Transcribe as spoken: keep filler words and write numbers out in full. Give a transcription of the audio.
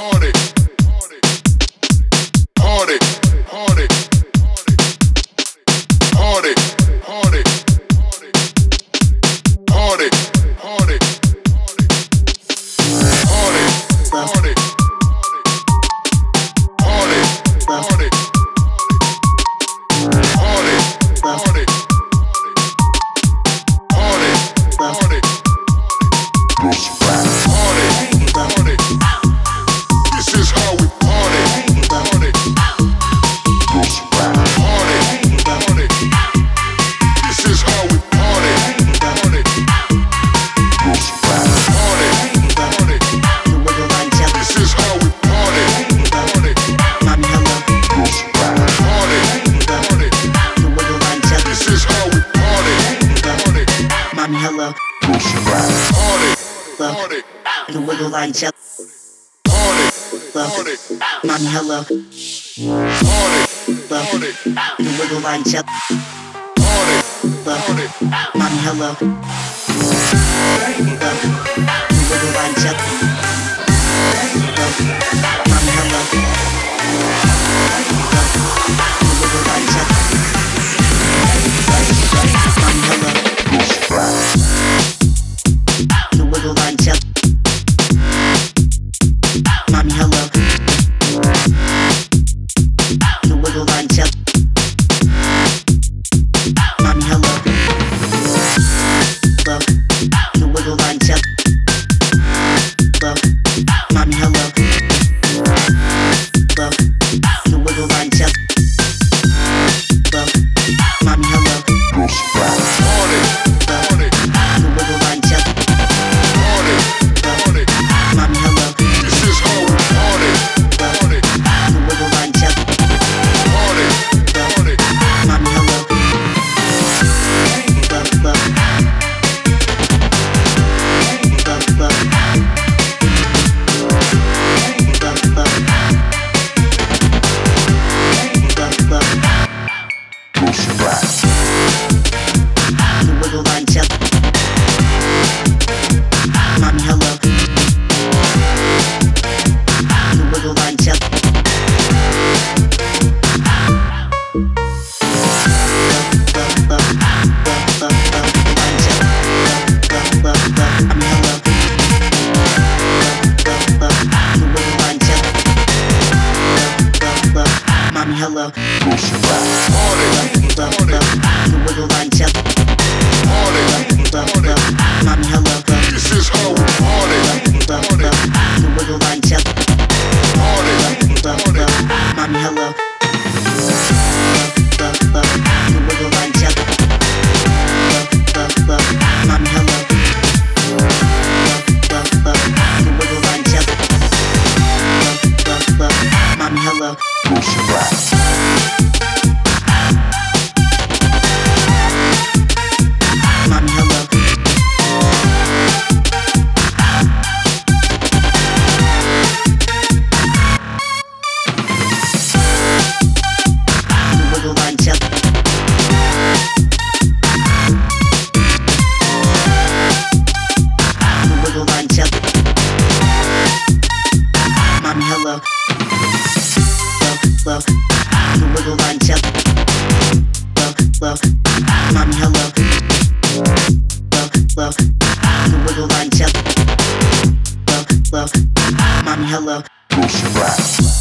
party, party, party, party, party, party, party, party, party, party, party, party, party. This is how we party, party, party, party. This is how we party, party, party, party. This is how we party, party, party, party. This is how we party, party. Mommy, hello. Party, party, You wiggle like jelly. party, Love party, it. Mommy, hello. party, Love party, it. You wiggle like jelly. party, Love party, it. Mommy, hello. Love it. You wiggle like jelly. Love it. Mommy, hello. Love it. You wiggle like jelly. Mommy, hello. You wiggle like jelly. Mommy, hello. You wiggle like jelly. Mommy, hello. Love. You wiggle like jelly. Love. Mommy, hello. Love. You wiggle like jelly. Love. Mommy, hello. party, party, You wiggle like jelly. party, party. Mommy, hello. This is how we party, party, You wiggle like jelly. party, party. Mommy, hello. Love, love. Love, love. Love, love. Love, love. You wiggle like jelly. Mommy, hello. You wiggle like jelly. Love, love, love, love, love, love, like jelly. Love, love, love, love. Mommy, hello. Love, love, love. You wiggle like jelly. Love, love, love. Mommy, hello. Party, Love, party, love. You wiggle like jelly. party, Love, party. love. Mommy, hello. Love, This is how we party, love, party, love. You wiggle like jelly. party, Love, party. love. Mommy, hello. Love, love, love. You wiggle like jelly. Love, love, love. Mommy, hello. Love, love, love. You wiggle like jelly. Love, love, love. Mommy, hello. Mommy, hello. You wiggle like jelly. You wiggle like jelly. Mommy, hello. Love, love. You wiggle like jelly. Love, love. Mommy, hello. Love, love. You wiggle like jelly. Love, love. Mommy, hello.